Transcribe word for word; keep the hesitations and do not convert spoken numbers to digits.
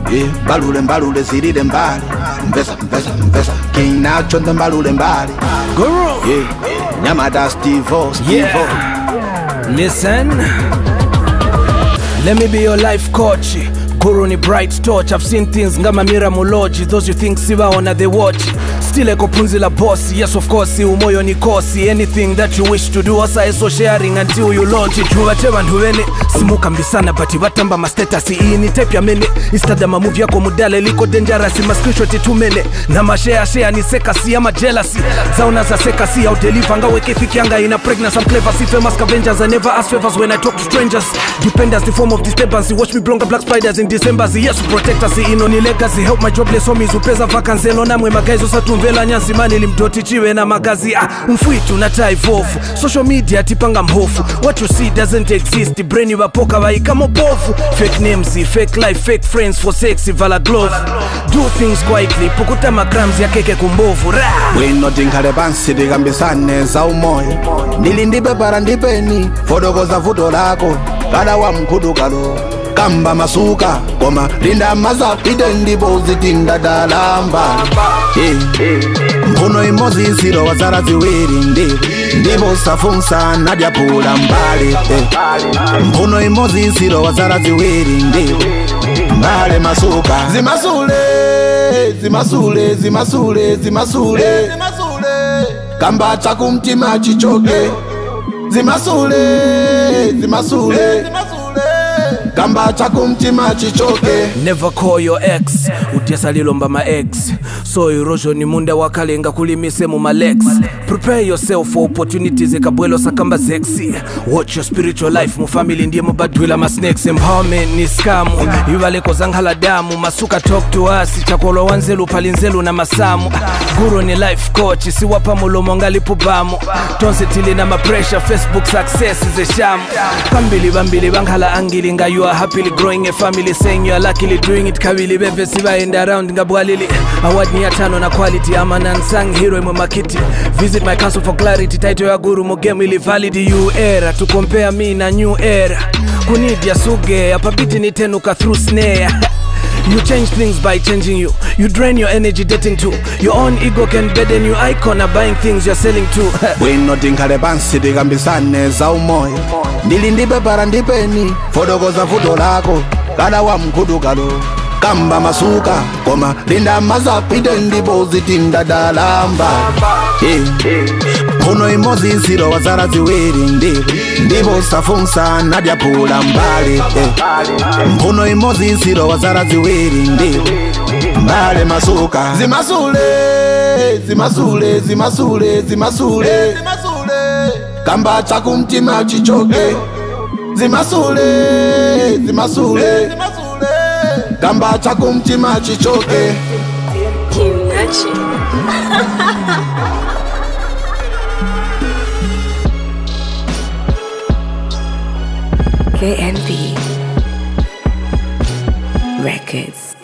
yeah. Mbalule mbalule zilile mbali, mpesa mpesa mpesa King Nacho ndo mbalule mbali Guru, yeah. Nyamata Steve-O, Steve-O yeah. Listen, let me be your life coach. Guru ni bright torch. I've seen things ngama mira muloji. Those you think siwa ona they watch. Still eko punzi la boss. Yes of course umoyo ni kosi. Anything that you wish to do asa eso sharing until you launch it. Chuwa chewa nhuwene simuka mbisana bati watamba ma status. Ii ni type ya mene istada ma movie yako mudale liko dangerous. Ma screenshot tu mene na ma share share ni sekasi ama jealousy. Zauna za sekasi au deliver ngawe kefiki anga ina pregnant. I'm clever si famous scavengers. I never ask favors when I talk to strangers. Dependence the form of disturbance. Watch me blonga black spiders in December. Yes protect us ino ni legacy. Help my jobless homies upeza vakanzelo na mwe magaizo satumvela nyansi mani limdoti chiwe na magazi. Ah, mfuitu na taivofu. Social media tipanga mhofu. What you see doesn't exist. The brain wapoka waika mobofu. Fake names, fake life, fake friends for sexy vala glove. Do things quietly. Pukuta makrams ya keke kumbovu. Wino tinkale bansi digambisane za umoya. Nilindipe para ndipeni fodoko za futo lako. Kada wa mkudu kalo kamba masuka koma linda maza pide ndipo zitinda dalamba yeah. Mkono imozi ziro wazara ziwiri ndipo ndipo safunsa nadia pula mbali yeah. Mkono imozi ziro wazara ziwiri ndipo mbale masuka zimasule zimasule zimasule zimasule kamba chakumtima chichoke zimasule zimasule kamba chakumtima chichoke. Never call your ex utiasa lilomba ma ex. So erosion ni munda wakalenga kulimise mu malex. Prepare yourself for opportunities ekabwelo sakamba sexy. Watch your spiritual life mu family ndiye mubadwila ma snakes. Empowerment ni skamu iwale kozanghala damu. Masuka talk to us chakolo wanzelu palinzelu na masamu. Guru ni life coach siwapa mulomo ngalipubamu. Tonse tili na ma pressure Facebook success is a sham. Kambili bambili banghala angili nga you are happily growing a family saying you are luckily doing it. Kawili bebe siva end around ngabwalili. Award ni atano na quality. I'm an unsung hero imwe makiti. Visit my council for clarity. Title ya Guru mugemu ili valid. You era to compare me na new era. Kunidia suge apabiti ni tenuka through snare. You change things by changing you. You drain your energy dating too. Your own ego can burden you. Icon are buying things you're selling too. Wino tinkale bansi digambisane za umoya. Nilindipe para ndipeni fodoko za futo lako. Kada wa mkudu kalo kamba masuka koma linda maza pide ndipo zitinda dalamba yeah. Mkono imozi ziro wazara ziwiri ndipo ndipo safunsa nadia pula mbali yeah. Mkono imozi ziro wazara ziwiri ndipo mbale masuka zimasule zimasule zimasule zimasule kamba chakumtima chichoke zimasule zimasule kamba chakumtima chichoke. King Nacho. K N B Records.